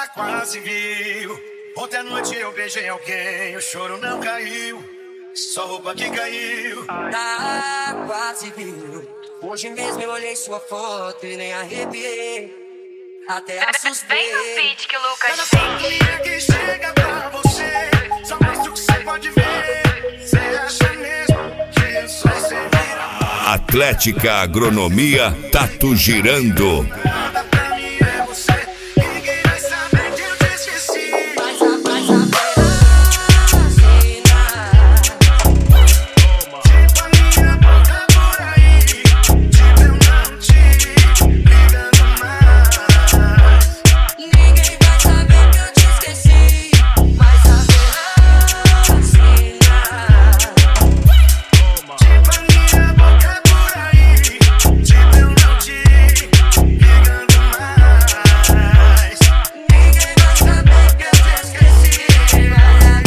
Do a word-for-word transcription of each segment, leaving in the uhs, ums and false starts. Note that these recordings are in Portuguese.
Tá quase viu. Ontem à noite eu beijei alguém, o choro não caiu, só roupa que caiu. Tá quase viu. Hoje mesmo eu olhei sua foto e nem arrepiei, até assustei. Vem no beat que o Lucas Cada tem. família que chega pra você só mostra o que você pode ver. Você acha mesmo que eu sou sem vira? Atlética Agronomia Tatu Girando. Nada pra mim é você. Ninguém vai saber que eu te esqueci. Faz a, faz a vacina. Tipo a minha boca por aí, tipo eu não te ligando mais. Ninguém vai saber que eu te esqueci. Faz a vacina. Tipo a minha boca por aí, tipo eu não te ligando mais. Ninguém vai saber que eu te esqueci. Faz a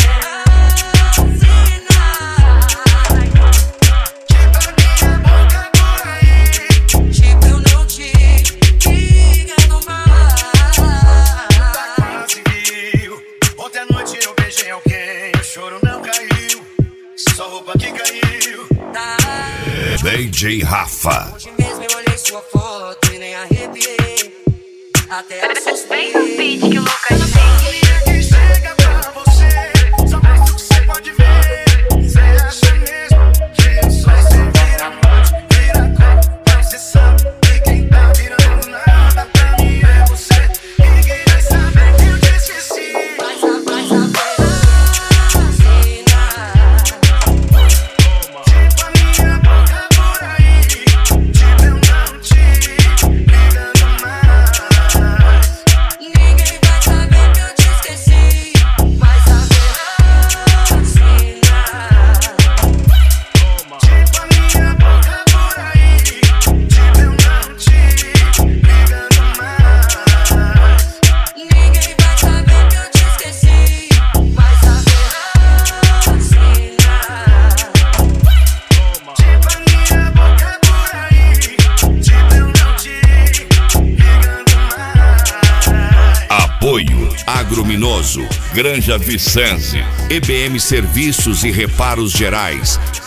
vacina. Tipo a minha boca por aí, Tipo eu não te ligando mais. quase viu. Ontem à noite eu beijei alguém, o choro não caiu, só roupa que caiu. Tá. D J Rafa. Hoje mesmo eu olhei sua foto e nem arrepiei, até assustei. Vem no beat que o Lucas tem. Família que chega pra você só mostra o que você pode ver. Você acha mesmo que eu sou esse vira-monte, vira-copo, mas você sabe que quem tá virando nada pra mim é você. Ninguém vai saber que eu te esqueci. Faz a, faz a vacina. Tipo a minha boca por aí, tipo eu não te ligando mais. Ninguém vai saber que eu te esqueci. Faz a vacina. Tipo a minha boca por aí, tipo eu não te ligando mais. Ninguém vai saber que eu te esqueci. Faz a vacina. Tipo a minha boca por aí, tipo eu não te ligando mais. Apoio Agrominoso, Granja Vicenze, E B M Serviços e Reparos Gerais,